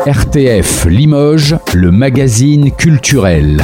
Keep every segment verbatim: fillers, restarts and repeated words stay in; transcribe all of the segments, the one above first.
R T F Limoges, le magazine culturel.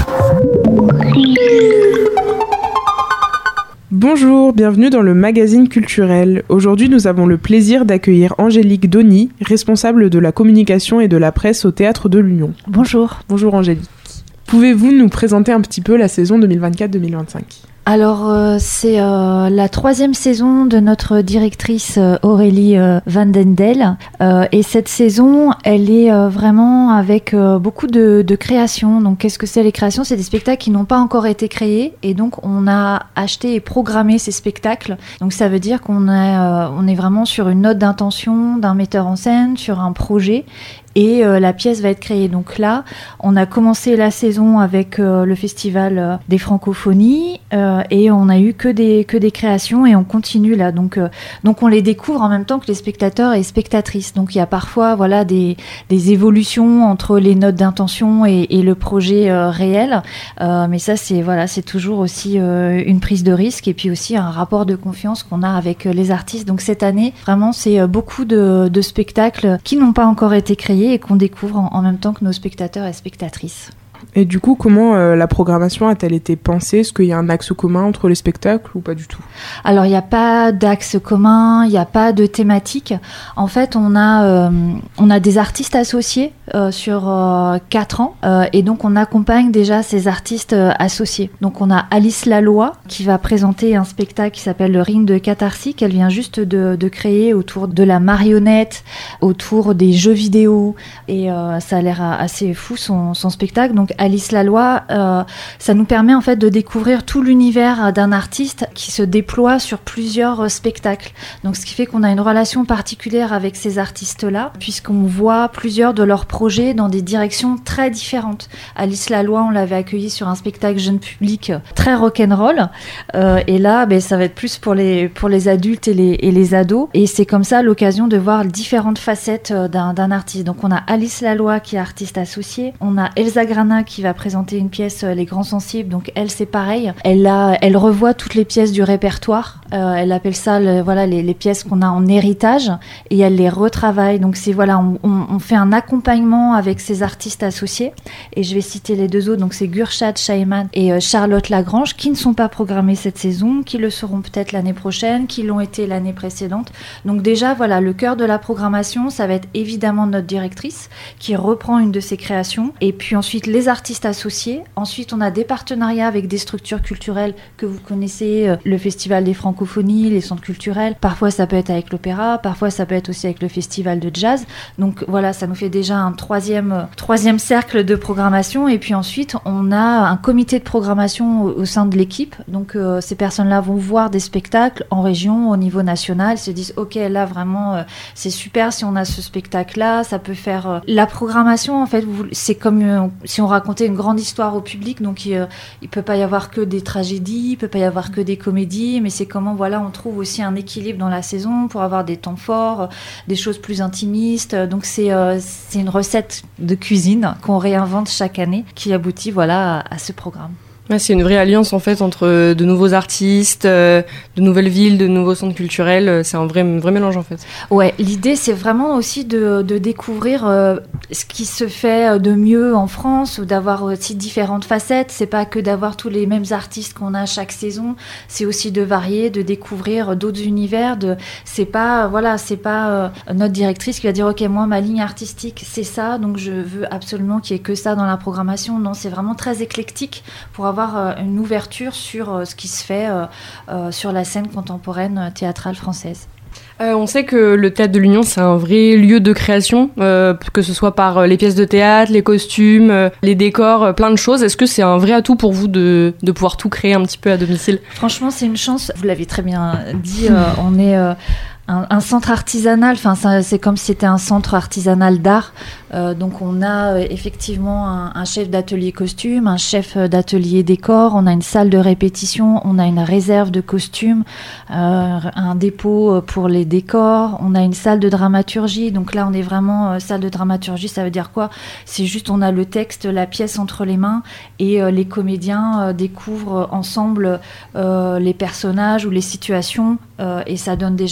Bonjour, bienvenue dans le magazine culturel. Aujourd'hui, nous avons le plaisir d'accueillir Angélique Donny, responsable de la communication et de la presse au Théâtre de l'Union. Bonjour. Bonjour Angélique. Pouvez-vous nous présenter un petit peu la saison deux mille vingt-quatre deux mille vingt-cinq ? Alors, euh, c'est euh, la troisième saison de notre directrice euh, Aurélie euh, Van den Del. Euh, et cette saison, elle est euh, vraiment avec euh, beaucoup de, de créations. Donc, qu'est-ce que c'est les créations ? C'est des spectacles qui n'ont pas encore été créés. Et donc, on a acheté et programmé ces spectacles. Donc, ça veut dire qu'on est, euh, on est vraiment sur une note d'intention d'un metteur en scène, sur un projet. Et euh, la pièce va être créée. Donc là, on a commencé la saison avec euh, le Festival euh, des Francophonies euh, et on a eu que des, que des créations et on continue là. Donc, euh, donc on les découvre en même temps que les spectateurs et spectatrices. Donc il y a parfois voilà, des, des évolutions entre les notes d'intention et, et le projet euh, réel. Euh, mais ça, c'est, voilà, c'est toujours aussi euh, une prise de risque et puis aussi un rapport de confiance qu'on a avec euh, les artistes. Donc cette année, vraiment, c'est euh, beaucoup de, de spectacles qui n'ont pas encore été créés et qu'on découvre en, en même temps que nos spectateurs et spectatrices. Et du coup, comment euh, la programmation a-t-elle été pensée ? Est-ce qu'il y a un axe commun entre les spectacles ou pas du tout ? Alors, il n'y a pas d'axe commun, il n'y a pas de thématique. En fait, on a, euh, on a des artistes associés euh, sur euh, quatre ans euh, et donc on accompagne déjà ces artistes euh, associés. Donc, on a Alice Laloy qui va présenter un spectacle qui s'appelle Le Ring de Catharsis qu'elle vient juste de, de créer autour de la marionnette, autour des jeux vidéo et euh, ça a l'air assez fou son, son spectacle. Donc, Alice Laloy, euh, ça nous permet en fait de découvrir tout l'univers d'un artiste qui se déploie sur plusieurs euh, spectacles. Donc ce qui fait qu'on a une relation particulière avec ces artistes-là, puisqu'on voit plusieurs de leurs projets dans des directions très différentes. Alice Laloy, on l'avait accueillie sur un spectacle jeune public très rock'n'roll, euh, et là, ben, ça va être plus pour les, pour les adultes et les, et les ados, et c'est comme ça l'occasion de voir différentes facettes d'un, d'un artiste. Donc on a Alice Laloy qui est artiste associée, on a Elsa Grana qui va présenter une pièce Les Grands Sensibles, donc elle c'est pareil, elle, a, elle revoit toutes les pièces du répertoire, euh, elle appelle ça le, voilà, les, les pièces qu'on a en héritage et elle les retravaille, donc c'est, voilà, on, on, on fait un accompagnement avec ces artistes associés et je vais citer les deux autres, donc c'est Gurshad Shaiman et euh, Charlotte Lagrange qui ne sont pas programmés cette saison, qui le seront peut-être l'année prochaine, qui l'ont été l'année précédente. Donc déjà voilà, le cœur de la programmation ça va être évidemment notre directrice qui reprend une de ses créations et puis ensuite les artistes associés. Ensuite, on a des partenariats avec des structures culturelles que vous connaissez, euh, le Festival des Francophonies, les centres culturels. Parfois, ça peut être avec l'opéra, parfois, ça peut être aussi avec le Festival de jazz. Donc voilà, ça nous fait déjà un troisième, euh, troisième cercle de programmation. Et puis ensuite, on a un comité de programmation au, au sein de l'équipe. Donc euh, ces personnes-là vont voir des spectacles en région, au niveau national, se disent « Ok, là, vraiment, euh, c'est super si on a ce spectacle-là, ça peut faire... Euh... » La programmation, en fait, vous, c'est comme euh, si on raconter une grande histoire au public, donc il, il peut pas y avoir que des tragédies, il peut pas y avoir que des comédies, mais c'est comment voilà on trouve aussi un équilibre dans la saison pour avoir des temps forts, des choses plus intimistes. Donc c'est euh, c'est une recette de cuisine qu'on réinvente chaque année qui aboutit voilà à, à ce programme. Ouais, c'est une vraie alliance en fait entre de nouveaux artistes, euh, de nouvelles villes, de nouveaux centres culturels. C'est un vrai, un vrai mélange en fait. Ouais, l'idée c'est vraiment aussi de, de découvrir euh, ce qui se fait de mieux en France, ou d'avoir aussi différentes facettes. C'est pas que d'avoir tous les mêmes artistes qu'on a chaque saison. C'est aussi de varier, de découvrir d'autres univers. De, c'est pas voilà, c'est pas euh, notre directrice qui va dire ok moi ma ligne artistique c'est ça, donc je veux absolument qu'il y ait que ça dans la programmation. Non, c'est vraiment très éclectique pour avoir une ouverture sur ce qui se fait euh, sur la scène contemporaine théâtrale française. Euh, on sait que le Théâtre de l'Union, c'est un vrai lieu de création, euh, que ce soit par les pièces de théâtre, les costumes, euh, les décors, euh, plein de choses. Est-ce que c'est un vrai atout pour vous de, de pouvoir tout créer un petit peu à domicile ? Franchement, c'est une chance. Vous l'avez très bien dit, euh, on est... Euh, Un, un centre artisanal, enfin ça, c'est comme si c'était un centre artisanal d'art. Euh, donc on a euh, effectivement un, un chef d'atelier costume, un chef d'atelier décor, on a une salle de répétition, on a une réserve de costumes, euh, un dépôt pour les décors, on a une salle de dramaturgie. Donc là on est vraiment euh, salle de dramaturgie, ça veut dire quoi ? C'est juste on a le texte, la pièce entre les mains et euh, les comédiens euh, découvrent ensemble euh, les personnages ou les situations euh, et ça donne déjà voilà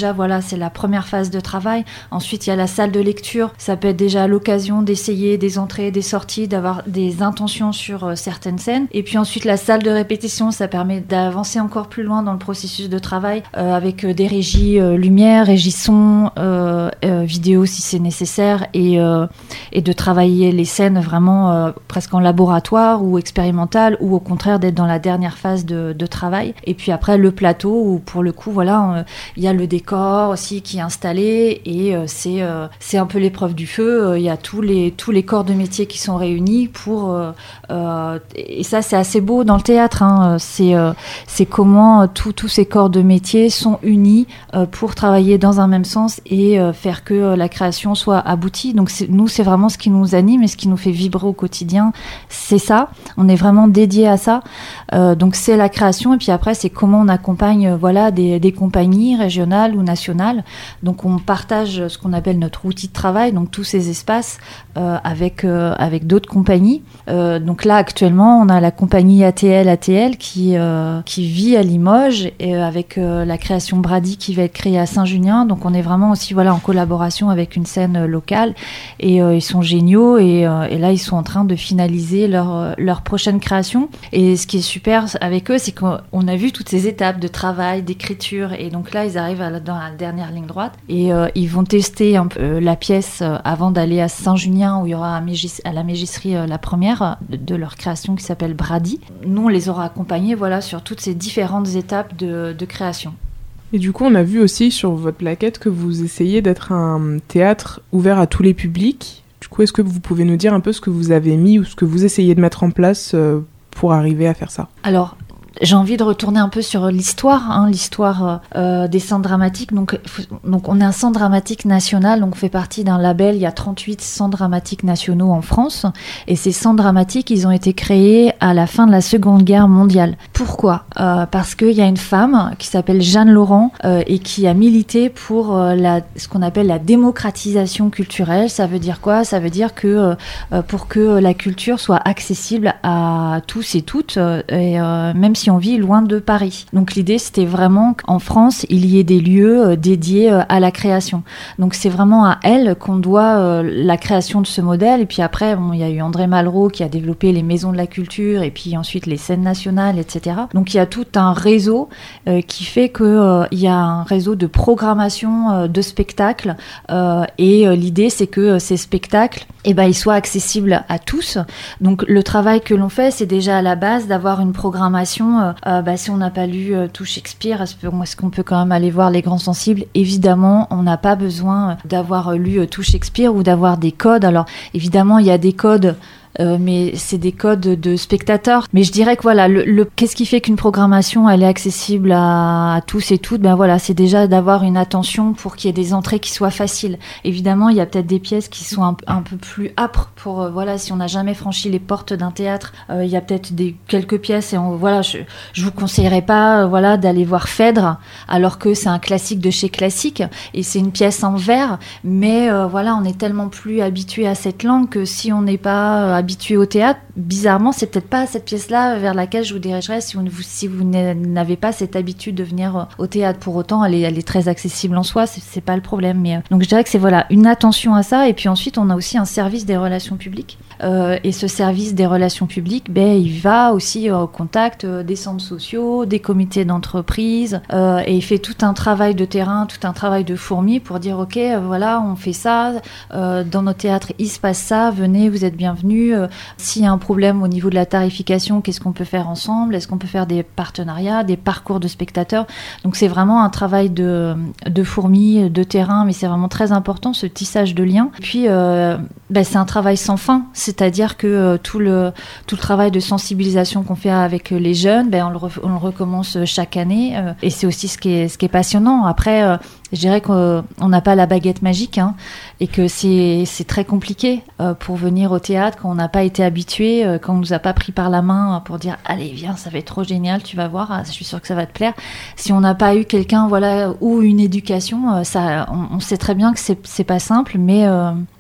c'est la première phase de travail. Ensuite, il y a la salle de lecture. Ça peut être déjà l'occasion d'essayer des entrées, des sorties, d'avoir des intentions sur euh, certaines scènes. Et puis ensuite, la salle de répétition, ça permet d'avancer encore plus loin dans le processus de travail euh, avec euh, des régies euh, lumière, régie son, euh, euh, vidéo si c'est nécessaire et, euh, et de travailler les scènes vraiment euh, presque en laboratoire ou expérimental ou au contraire d'être dans la dernière phase de, de travail. Et puis après, le plateau où pour le coup, voilà, il euh, y a le décor aussi qui est installé et euh, c'est, euh, c'est un peu l'épreuve du feu. Il euh, y a tous les, tous les corps de métier qui sont réunis pour... Euh, euh, et ça, c'est assez beau dans le théâtre. Hein, c'est, euh, c'est comment tous ces corps de métier sont unis euh, pour travailler dans un même sens et euh, faire que euh, la création soit aboutie. Donc c'est, nous, c'est vraiment ce qui nous anime et ce qui nous fait vibrer au quotidien. C'est ça. On est vraiment dédié à ça. Euh, donc c'est la création et puis après, c'est comment on accompagne euh, voilà, des, des compagnies régionales ou nationales. Donc on partage ce qu'on appelle notre outil de travail, donc tous ces espaces euh, avec, euh, avec d'autres compagnies. Euh, donc là, actuellement, on a la compagnie A T L A T L qui, euh, qui vit à Limoges et euh, avec euh, la création Brady qui va être créée à Saint-Junien. Donc on est vraiment aussi voilà, en collaboration avec une scène euh, locale et euh, ils sont géniaux et, euh, et là ils sont en train de finaliser leur, euh, leur prochaine création. Et ce qui est super avec eux, c'est qu'on a vu toutes ces étapes de travail, d'écriture et donc là ils arrivent à la, dans la dernière ligne droite et euh, ils vont tester un peu euh, la pièce euh, avant d'aller à Saint-Junien où il y aura à, Mégis, à la Mégisserie euh, la première euh, de, de leur création qui s'appelle Brady. Nous on les aura accompagnés voilà, sur toutes ces différentes étapes de, de création. Et du coup, on a vu aussi sur votre plaquette que vous essayez d'être un théâtre ouvert à tous les publics. Du coup, est-ce que vous pouvez nous dire un peu ce que vous avez mis ou ce que vous essayez de mettre en place euh, pour arriver à faire ça ? Alors, j'ai envie de retourner un peu sur l'histoire, hein, l'histoire euh, des centres dramatiques. Donc, donc, on est un centre dramatique national, donc on fait partie d'un label. Il y a trente-huit centres dramatiques nationaux en France. Et ces centres dramatiques, ils ont été créés à la fin de la Seconde Guerre mondiale. Pourquoi ? euh, Parce qu'il y a une femme qui s'appelle Jeanne Laurent euh, et qui a milité pour euh, la, ce qu'on appelle la démocratisation culturelle. Ça veut dire quoi ? Ça veut dire que euh, pour que la culture soit accessible à tous et toutes, euh, et euh, même si on vit loin de Paris. Donc l'idée, c'était vraiment qu'en France, il y ait des lieux euh, dédiés euh, à la création. Donc c'est vraiment à elle qu'on doit euh, la création de ce modèle. Et puis après, bon, il y a eu André Malraux qui a développé les maisons de la culture et puis ensuite les scènes nationales, et cetera. Donc il y a tout un réseau euh, qui fait qu'il euh, y a un réseau de programmation euh, de spectacles euh, et euh, l'idée, c'est que euh, ces spectacles, eh ben, ils soient accessibles à tous. Donc le travail que l'on fait, c'est déjà à la base d'avoir une programmation. Euh, euh, bah, si on n'a pas lu euh, tout Shakespeare, est-ce, est-ce qu'on peut quand même aller voir Les Grands Sensibles ? Évidemment, on n'a pas besoin d'avoir lu euh, tout Shakespeare ou d'avoir des codes. Alors évidemment, il y a des codes. Euh, mais c'est des codes de spectateurs. Mais je dirais que voilà, le, le, qu'est-ce qui fait qu'une programmation elle est accessible à, à tous et toutes ? Ben voilà, c'est déjà d'avoir une attention pour qu'il y ait des entrées qui soient faciles. Évidemment, il y a peut-être des pièces qui sont un, un peu plus âpres pour euh, voilà, si on n'a jamais franchi les portes d'un théâtre, euh, il y a peut-être des quelques pièces et on, voilà, je je vous conseillerais pas euh, voilà d'aller voir Phèdre alors que c'est un classique de chez classique et c'est une pièce en vers, mais euh, voilà, on est tellement plus habitué à cette langue que si on n'est pas euh, habitué au théâtre, bizarrement, c'est peut-être pas cette pièce-là vers laquelle je vous dirigerais si vous, si vous n'avez pas cette habitude de venir au théâtre. Pour autant, elle est, elle est très accessible en soi, c'est, c'est pas le problème. Mais, euh, donc je dirais que c'est voilà, une attention à ça. Et puis ensuite, on a aussi un service des relations publiques. Euh, et ce service des relations publiques, ben, il va aussi euh, au contact euh, des centres sociaux, des comités d'entreprise, euh, et il fait tout un travail de terrain, tout un travail de fourmi pour dire, ok, euh, voilà, on fait ça, euh, dans nos théâtres, il se passe ça, venez, vous êtes bienvenus. Euh, s'il y a un problème au niveau de la tarification, qu'est-ce qu'on peut faire ensemble ? Est-ce qu'on peut faire des partenariats, des parcours de spectateurs ? Donc c'est vraiment un travail de, de fourmi, de terrain, mais c'est vraiment très important, ce tissage de liens. Et puis, euh, ben, c'est un travail sans fin, c'est-à-dire que euh, tout, le, tout le travail de sensibilisation qu'on fait avec les jeunes, ben, on, le re, on le recommence chaque année, euh, et c'est aussi ce qui est, ce qui est passionnant. Après, euh, je dirais qu'on n'a pas la baguette magique, hein, et que c'est, c'est très compliqué euh, pour venir au théâtre quand on n'a pas été habitué, euh, quand on nous a pas pris par la main pour dire allez viens, ça va être trop génial, tu vas voir, je suis sûre que ça va te plaire. Si on n'a pas eu quelqu'un, voilà, ou une éducation, euh, ça, on, on sait très bien que c'est, c'est pas simple, mais euh,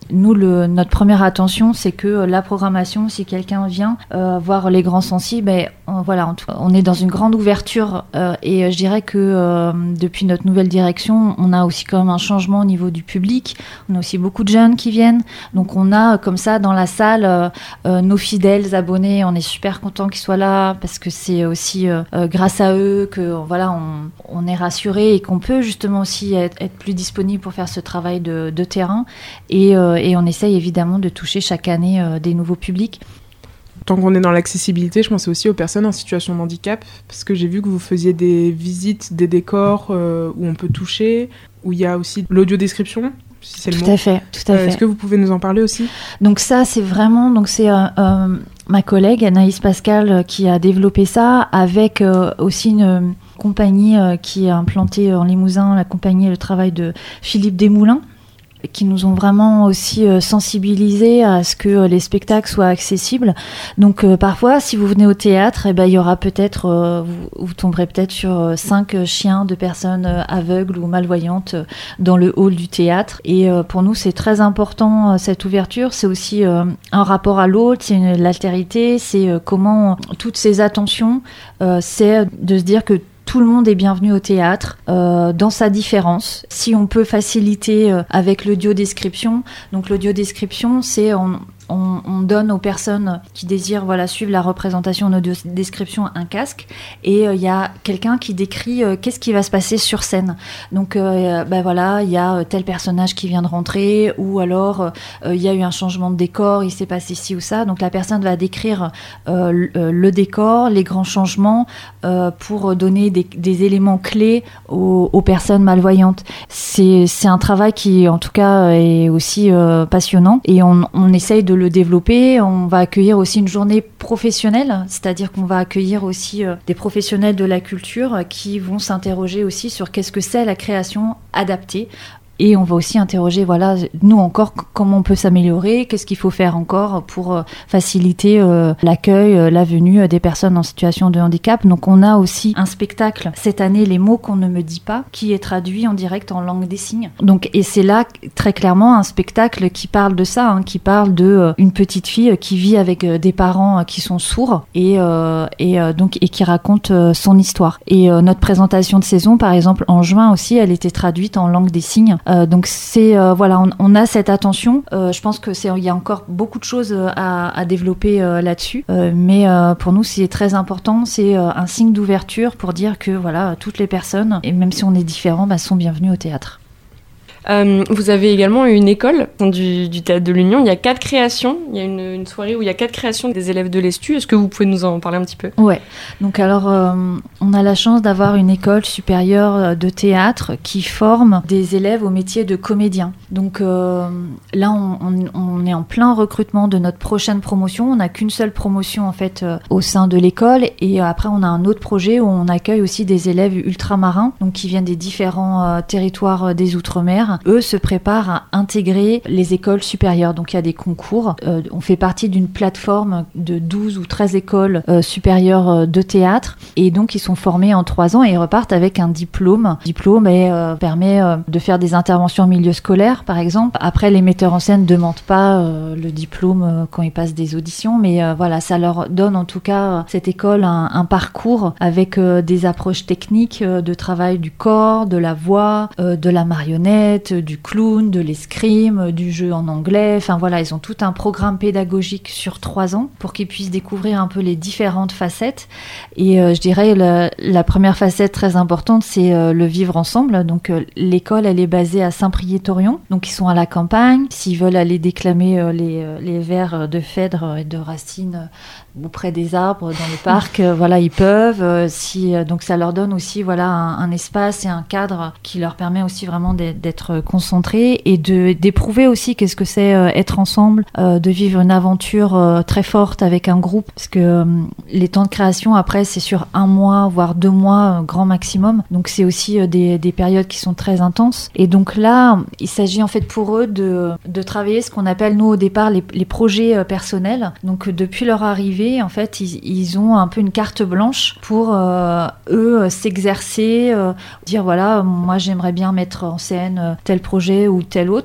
Nous, le, notre première attention, c'est que la programmation, si quelqu'un vient euh, voir les grands sensibles, ben, on, voilà, on, on est dans une grande ouverture euh, et je dirais que euh, depuis notre nouvelle direction, on a aussi quand même un changement au niveau du public. On a aussi beaucoup de jeunes qui viennent. Donc on a comme ça dans la salle euh, euh, nos fidèles abonnés. On est super contents qu'ils soient là parce que c'est aussi euh, euh, grâce à eux que voilà, on, on est rassuré et qu'on peut justement aussi être, être plus disponible pour faire ce travail de, de terrain. Et, euh, et on essaye évidemment de toucher chaque année euh, des nouveaux publics. Tant qu'on est dans l'accessibilité, je pensais aussi aux personnes en situation de handicap, parce que j'ai vu que vous faisiez des visites des décors euh, où on peut toucher, où il y a aussi l'audiodescription, si c'est le mot. Tout à fait, tout à euh, fait. Est-ce que vous pouvez nous en parler aussi ? Donc ça, c'est vraiment, donc c'est euh, euh, ma collègue Anaïs Pascal qui a développé ça avec euh, aussi une euh, compagnie euh, qui est implantée en Limousin, la compagnie et le travail de Philippe Desmoulins, qui nous ont vraiment aussi euh, sensibilisés à ce que euh, les spectacles soient accessibles. Donc euh, parfois, si vous venez au théâtre, eh ben, il y aura peut-être, euh, vous, vous tomberez peut-être sur euh, cinq euh, chiens de personnes euh, aveugles ou malvoyantes euh, dans le hall du théâtre. Et euh, pour nous, c'est très important, euh, cette ouverture. C'est aussi euh, un rapport à l'autre, c'est une, l'altérité, c'est euh, comment toutes ces attentions, euh, c'est de se dire que tout le monde est bienvenu au théâtre, euh, dans sa différence. Si on peut faciliter euh, avec l'audiodescription, donc l'audiodescription, c'est on, on, on donne aux personnes qui désirent voilà, suivre la représentation en audiodescription un casque, et il euh, y a quelqu'un qui décrit euh, qu'est-ce qui va se passer sur scène. Donc euh, ben voilà, il y a tel personnage qui vient de rentrer, ou alors il euh, y a eu un changement de décor, il s'est passé ci ou ça. Donc la personne va décrire euh, le, le décor, les grands changements, euh, pour donner des Des, des éléments clés aux, aux personnes malvoyantes. C'est, c'est un travail qui, en tout cas, est aussi euh, passionnant, et on, on essaye de le développer. On va accueillir aussi une journée professionnelle, c'est-à-dire qu'on va accueillir aussi euh, des professionnels de la culture qui vont s'interroger aussi sur qu'est-ce que c'est la création adaptée. Et on va aussi interroger, voilà, nous encore, comment on peut s'améliorer, qu'est-ce qu'il faut faire encore pour euh, faciliter euh, l'accueil, euh, la venue euh, des personnes en situation de handicap. Donc on a aussi un spectacle cette année, Les mots qu'on ne me dit pas, qui est traduit en direct en langue des signes. Donc, et c'est là très clairement un spectacle qui parle de ça, hein, qui parle de euh, une petite fille qui vit avec euh, des parents euh, qui sont sourds et, euh, et, euh, donc, et qui raconte euh, son histoire. Et euh, notre présentation de saison, par exemple, en juin aussi, elle était traduite en langue des signes. Euh, donc c'est euh, voilà, on, on a cette attention. Euh, je pense que c'est il y a encore beaucoup de choses à, à développer euh, là-dessus, euh, mais euh, pour nous c'est très important. C'est euh, un signe d'ouverture pour dire que voilà, toutes les personnes, et même si on est différents, bah, sont bienvenues au théâtre. Euh, vous avez également une école du, du Théâtre de l'Union. Il y a quatre créations. Il y a une, une soirée où il y a quatre créations des élèves de l'E S T U. Est-ce que vous pouvez nous en parler un petit peu ? Ouais. Donc alors, euh, on a la chance d'avoir une école supérieure de théâtre qui forme des élèves au métier de comédien. Donc euh, là, on, on, on est en plein recrutement de notre prochaine promotion. On n'a qu'une seule promotion en fait euh, au sein de l'école, et après on a un autre projet où on accueille aussi des élèves ultramarins, donc qui viennent des différents euh, territoires euh, des Outre-mer. Eux se préparent à intégrer les écoles supérieures. Donc il y a des concours. Euh, on fait partie d'une plateforme de douze ou treize écoles euh, supérieures de théâtre. Et donc ils sont formés en trois ans et ils repartent avec un diplôme. Le diplôme et, euh, permet euh, de faire des interventions en milieu scolaire, par exemple. Après, les metteurs en scène ne demandent pas euh, le diplôme euh, quand ils passent des auditions. Mais euh, voilà, ça leur donne en tout cas, cette école, un, un parcours avec euh, des approches techniques euh, de travail du corps, de la voix, euh, de la marionnette, du clown, de l'escrime, du jeu en anglais. Enfin voilà, ils ont tout un programme pédagogique sur trois ans pour qu'ils puissent découvrir un peu les différentes facettes. Et euh, je dirais la, la première facette très importante, c'est euh, le vivre ensemble. Donc euh, l'école, elle est basée à Saint-Priest-Torrion. Donc ils sont à la campagne. S'ils veulent aller déclamer euh, les, euh, les vers de Phèdre et de Racine euh, auprès des arbres dans le parc, euh, voilà, ils peuvent. Euh, si, euh, donc ça leur donne aussi voilà un, un espace et un cadre qui leur permet aussi vraiment d'être, d'être concentrés et de, d'éprouver aussi qu'est-ce que c'est euh, être ensemble, euh, de vivre une aventure euh, très forte avec un groupe, parce que euh, les temps de création après c'est sur un mois voire deux mois euh, grand maximum, donc c'est aussi euh, des, des périodes qui sont très intenses. Et donc là il s'agit en fait pour eux de, de travailler ce qu'on appelle nous au départ les, les projets euh, personnels. Donc euh, depuis leur arrivée en fait ils, ils ont un peu une carte blanche pour euh, eux euh, s'exercer, euh, dire voilà moi j'aimerais bien mettre en scène euh, tel projet ou tel autre.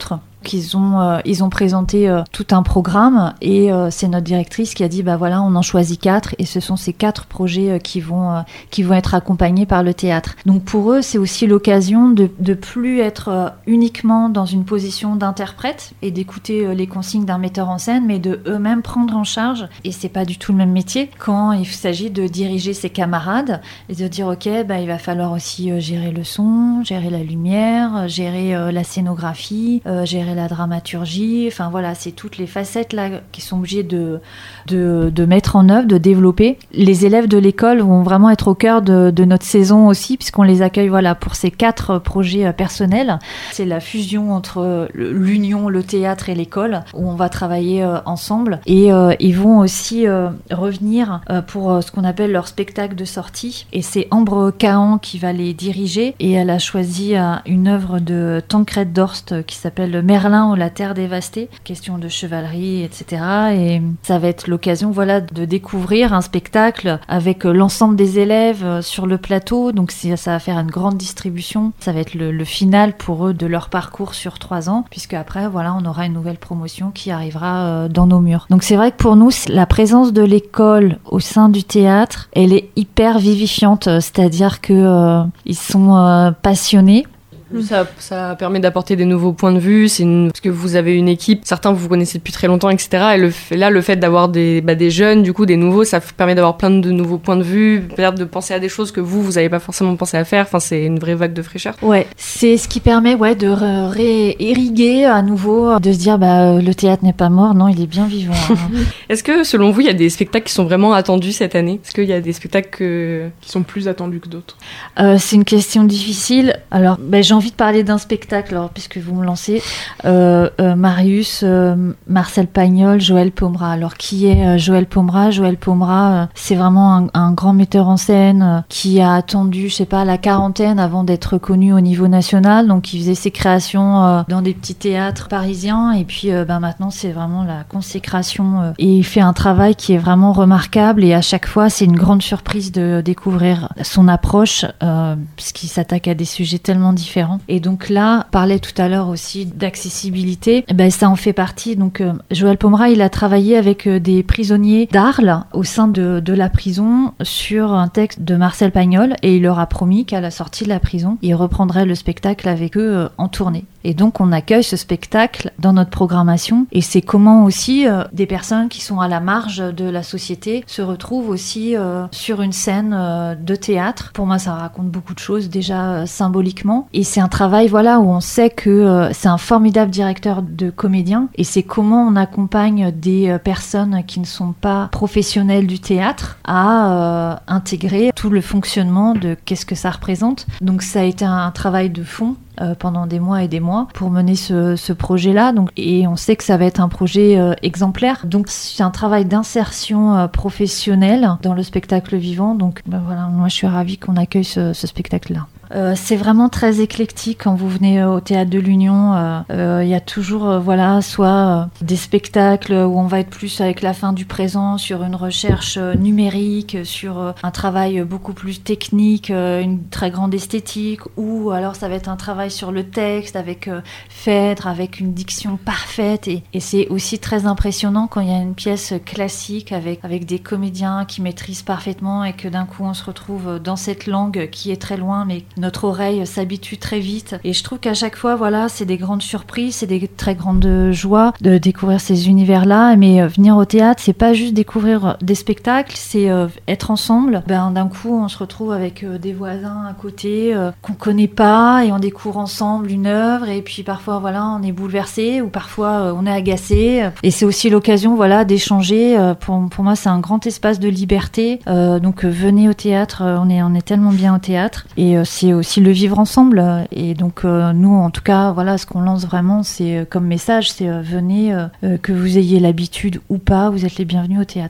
Ils ont, euh, ils ont présenté euh, tout un programme et euh, c'est notre directrice qui a dit bah voilà, on en choisit quatre et ce sont ces quatre projets euh, qui vont euh, qui vont être accompagnés par le théâtre. Donc pour eux, c'est aussi l'occasion de de plus être euh, uniquement dans une position d'interprète et d'écouter euh, les consignes d'un metteur en scène, mais de eux-mêmes prendre en charge. Et c'est pas du tout le même métier quand il s'agit de diriger ses camarades et de dire ok, bah il va falloir aussi euh, gérer le son, gérer la lumière, euh, gérer euh, la scénographie, euh, gérer la dramaturgie. Enfin voilà, c'est toutes les facettes là qui sont obligées de de de mettre en œuvre, de développer. Les élèves de l'école vont vraiment être au cœur de, de notre saison aussi, puisqu'on les accueille voilà pour ces quatre projets personnels. C'est la fusion entre l'union, le théâtre et l'école, où on va travailler euh, ensemble. Et euh, ils vont aussi euh, revenir euh, pour euh, ce qu'on appelle leur spectacle de sortie. Et c'est Ambre Cahan qui va les diriger. Et elle a choisi euh, une œuvre de Tancred Dorst euh, qui s'appelle Merlin ou la terre dévastée. Question de chevalerie, et cetera. Et ça va être l'occasion voilà, de découvrir un spectacle avec l'ensemble des élèves sur le plateau. Donc ça va faire une grande distribution. Ça va être le, le final pour eux de leur parcours sur trois ans, puisque après voilà, on aura une nouvelle promotion qui arrivera euh, dans nos murs. Donc c'est vrai que pour nous, la présence de l'école au sein du théâtre, elle est hyper vivifiante, c'est-à-dire que euh, ils sont euh, passionnés. Ça, ça permet d'apporter des nouveaux points de vue, c'est une... parce que vous avez une équipe, certains vous connaissez depuis très longtemps, et cetera. Et le fait, là, le fait d'avoir des, bah, des jeunes, du coup, des nouveaux, ça permet d'avoir plein de nouveaux points de vue, peut-être de penser à des choses que vous, vous n'avez pas forcément pensé à faire. Enfin, c'est une vraie vague de fraîcheur. Ouais, c'est ce qui permet ouais, de réirriguer à nouveau, de se dire bah, le théâtre n'est pas mort, non, il est bien vivant. Hein. Est-ce que, selon vous, il y a des spectacles qui sont vraiment attendus cette année ? Est-ce qu'il y a des spectacles que... qui sont plus attendus que d'autres ? euh, C'est une question difficile. Alors, bah, j'ai envie de parler d'un spectacle, alors, puisque vous me lancez. Euh, euh, Marius, euh, Marcel Pagnol, Joël Pomera. Alors, qui est euh, Joël Pomera ? Joël Pomera, euh, c'est vraiment un, un grand metteur en scène euh, qui a attendu, je sais pas, la quarantaine avant d'être connu au niveau national. Donc, il faisait ses créations euh, dans des petits théâtres parisiens. Et puis, euh, ben, maintenant, c'est vraiment la consécration. Euh, et il fait un travail qui est vraiment remarquable. Et à chaque fois, c'est une grande surprise de découvrir son approche, euh, puisqu'il s'attaque à des sujets tellement différents. Et donc là, on parlait tout à l'heure aussi d'accessibilité, ben ça en fait partie. Donc euh, Joël Pomera, il a travaillé avec euh, des prisonniers d'Arles au sein de, de la prison sur un texte de Marcel Pagnol et il leur a promis qu'à la sortie de la prison, il reprendrait le spectacle avec eux euh, en tournée. Et donc on accueille ce spectacle dans notre programmation et c'est comment aussi euh, des personnes qui sont à la marge de la société se retrouvent aussi euh, sur une scène euh, de théâtre. Pour moi, ça raconte beaucoup de choses déjà euh, symboliquement et c'est un travail voilà où on sait que euh, c'est un formidable directeur de comédiens et c'est comment on accompagne des euh, personnes qui ne sont pas professionnelles du théâtre à euh, intégrer tout le fonctionnement de qu'est-ce que ça représente. Donc ça a été un travail de fond Euh, pendant des mois et des mois pour mener ce, ce projet-là. Donc, et on sait que ça va être un projet euh, exemplaire. Donc c'est un travail d'insertion euh, professionnelle dans le spectacle vivant. Donc ben voilà, moi je suis ravie qu'on accueille ce, ce spectacle-là. Euh, c'est vraiment très éclectique quand vous venez euh, au Théâtre de l'Union. Il euh, euh, y a toujours euh, voilà, soit euh, des spectacles où on va être plus avec la fin du présent, sur une recherche euh, numérique, sur euh, un travail beaucoup plus technique, euh, une très grande esthétique, ou alors ça va être un travail sur le texte avec euh, Phèdre, avec une diction parfaite. Et, et c'est aussi très impressionnant quand il y a une pièce classique avec, avec des comédiens qui maîtrisent parfaitement et que d'un coup on se retrouve dans cette langue qui est très loin, mais notre oreille s'habitue très vite. Et je trouve qu'à chaque fois, voilà, c'est des grandes surprises, c'est des très grandes joies de découvrir ces univers-là. Mais euh, venir au théâtre, c'est pas juste découvrir des spectacles, c'est euh, être ensemble. Ben, d'un coup, on se retrouve avec euh, des voisins à côté euh, qu'on connaît pas et on découvre ensemble une œuvre. Et puis parfois, voilà, on est bouleversé ou parfois euh, on est agacé. Et c'est aussi l'occasion, voilà, d'échanger. Euh, pour, pour moi, c'est un grand espace de liberté. Euh, donc euh, venez au théâtre, euh, on est, on est tellement bien au théâtre. Et euh, c'est aussi le vivre ensemble. Et donc euh, nous, en tout cas, voilà, ce qu'on lance vraiment, c'est euh, comme message, c'est euh, venez, euh, euh, que vous ayez l'habitude ou pas, vous êtes les bienvenus au théâtre.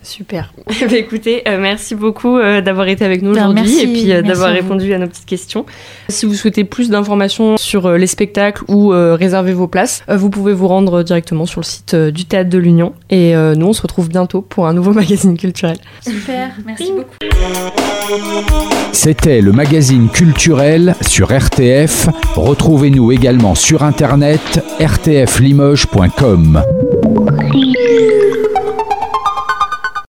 Super. Bah, écoutez, euh, merci beaucoup euh, d'avoir été avec nous aujourd'hui merci, et puis euh, d'avoir à répondu à nos petites questions. Si vous souhaitez plus d'informations sur euh, les spectacles ou euh, réserver vos places, euh, vous pouvez vous rendre directement sur le site euh, du Théâtre de l'Union. Et euh, nous, on se retrouve bientôt pour un nouveau magazine culturel. Super, merci beaucoup. C'était le magazine culturel sur R T F. Retrouvez-nous également sur internet r t f limoges point com.